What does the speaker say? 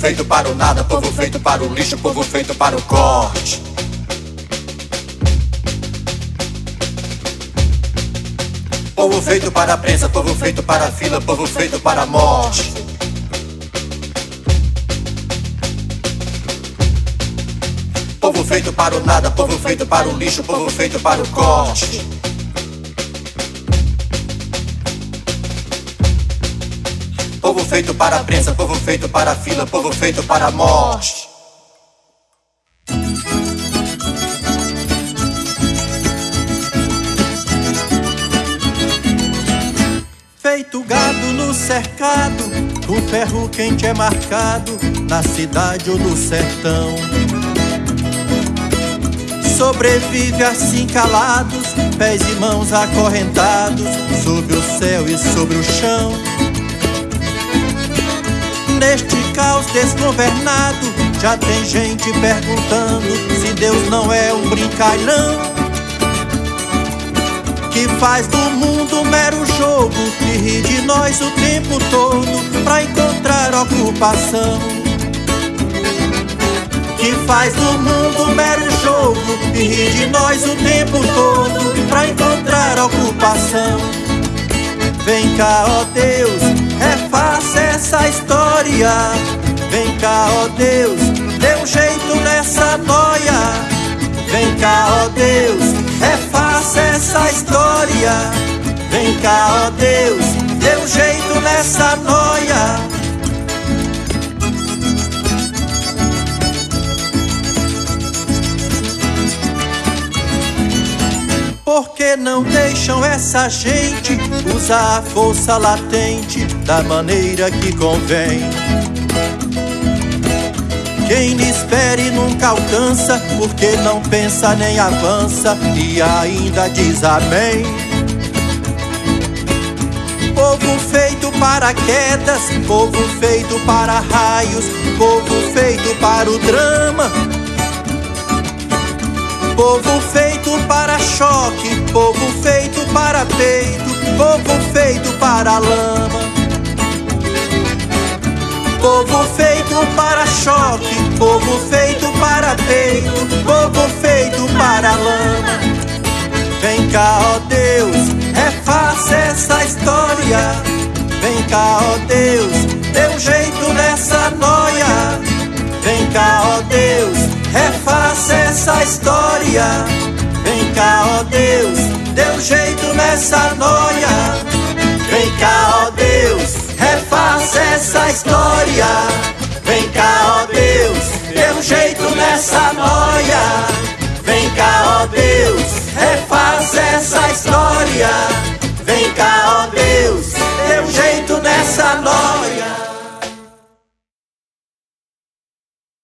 feito para o nada, povo feito para o lixo, povo feito para o corte. Povo feito para a prensa, povo feito para a fila, povo feito para a morte. Povo feito para o nada, povo feito para o lixo, povo feito para o corte. Povo feito para a prensa, povo feito para a fila, povo feito para a morte. Feito gado no cercado, o ferro quente é marcado, na cidade ou no sertão. Sobrevive assim calados, pés e mãos acorrentados, sob o céu e sobre o chão. Neste caos desgovernado, já tem gente perguntando se Deus não é um brincalhão que faz do mundo um mero jogo, que ri de nós o tempo todo pra encontrar ocupação. Que faz do mundo um mero jogo, que ri de nós o tempo todo pra encontrar ocupação. Vem cá, ó Deus, refaça essa história. Vem cá, ó Deus, dê um jeito nessa noia. Vem cá, ó Deus, refaça essa história. Vem cá, ó Deus, dê um jeito nessa noia. Por que não deixam essa gente usar a força latente da maneira que convém? Quem lhe espere nunca alcança, porque não pensa nem avança e ainda diz amém. Povo feito para quedas, povo feito para raios, povo feito para o drama. Povo feito para choque, povo feito para peito, povo feito para lama. Povo feito para choque, povo feito para peito, povo feito para lama. Vem cá, ó Deus, refaça essa história. Vem cá, ó Deus, dê um jeito nessa noia. Vem cá, ó Deus, refaça essa história. Vem cá, ó Deus, dê um jeito nessa noia. Vem cá, ó Deus, refaça essa história. Vem cá, ó Deus, dê um jeito nessa noia.